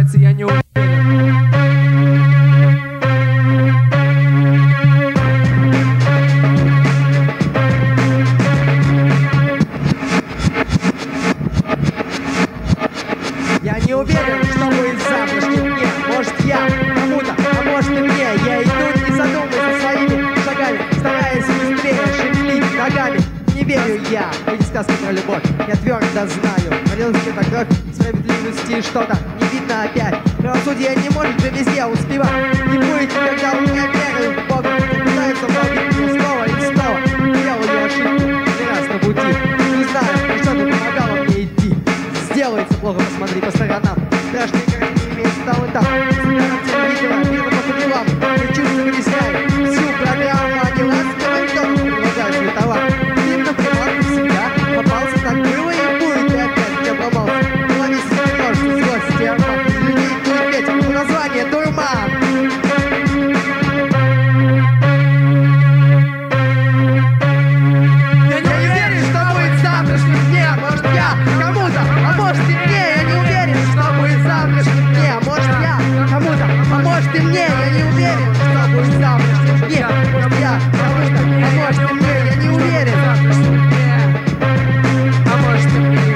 нравится, я не уверен. Я не уверен, что будет в завтрашнем дне. Может я кому-то, а может и мне. Я иду, не задумываясь своими шагами, стараясь быстрее шевелить ногами. Не верю я в эти сказки про любовь. Я твердо знаю, родилась где-то кровь справедливости, что-то не видно опять. Правосудие не может же везде успевать. Не будет никогда у меня веры в Бога. Он пытается молвить мне снова и снова. Делал я ошибку не раз на пути. Не знаю, что ты помогало мне идти. Сделается плохо, посмотри по сторонам. Страшные картины имеются там и там. Всегда телевизора, мир по делам. Я чувства выясняю всю программу, а не ласковым тоном предлагаю свой товар. Именно приманка всегда попался, так было и будет, и опять я обломался. Ловись множество злости, арман. Из людей дует ветер, его название дурман. Я не уверен, что будет в завтрашнем дне. Может я кому-то, а может и мне. Я не уверен, что будет в завтрашнем дне. Может я кому-то, а может и мне. Я не уверен, что будет в завтрашнем дне. Может я кому-то, а может и мне. Я не уверен. А может и мне.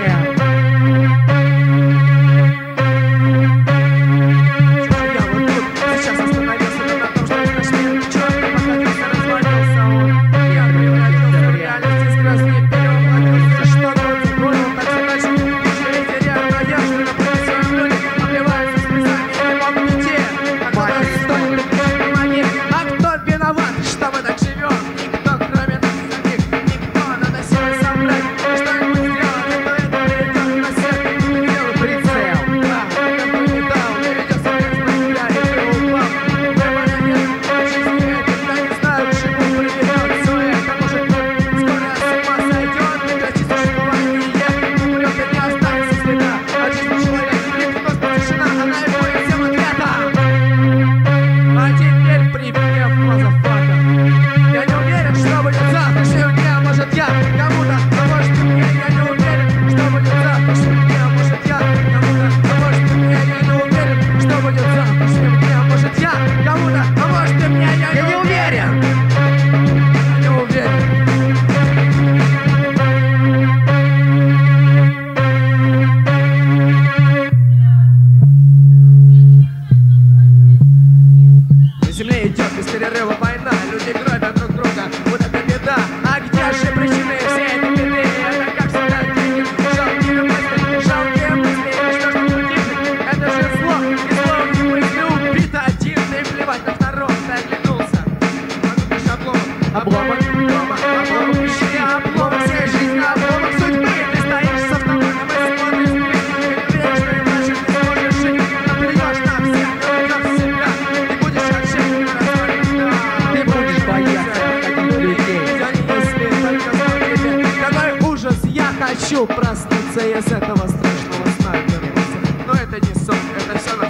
Я вот тут сейчас остановился на том, что наш мир черный покатился, развалился он. Я превратился в реальность из красных переплатился. Что тот понял, так что дальше уже теряю надежду на пути своим людям. Обливаются слезами и не могут идти. А кто стоит помоги? А кто виноват, что мы так живем? Никто, кроме нас самих. Никто надо силой собрать. Что-нибудь сделать, а то это перейдет на всех. Делай прицел. Да, это твой металл. Не ведется без тебя, и ты упал. Выбора нет, жизни это я не знаю, к чему приведет. Все это может быть скоро с ума сойдет. Прекрати существование, умрет и не останется следа. От жизни человека никто тишина, она его и всем ответа. А теперь припев, мазафака. Я не уверен, что будет завтрашнем дне. Может я кому-то, а может и мне. Я не уверен, что будет завтрашнем дне. Может я кому-то, а может и мне. Я не уверен, что будет завтрашнем дне. Может я кому-то, а может и мне. Я не уверен. Я не уверен. На земле идет без перерыва война. Люди гробят друг друга, вот это беда. А где же причины всей этой беды? Это как всегда деньги, жалкие мысли, или что ж тут утихнет? Это же зло, и зло в мысли убито один. Да и плевать на второго, ты оглянулся. А ну-ка же обломок, обломок дома, обломок вещей, обломок всей жизни, обломок судьбы. Ты стоишь с автоматом и смотришь вниз. Ты веришь, что иначе ты сможешь жить. Наплюешь на всех, наплюешь в себя. Ты будешь отжить, не рассмотреть. Ты будешь бояться таких людей. Если только смотрите, какой ужас, я хочу проснуться из этого страшного сна. Но это не сон, это все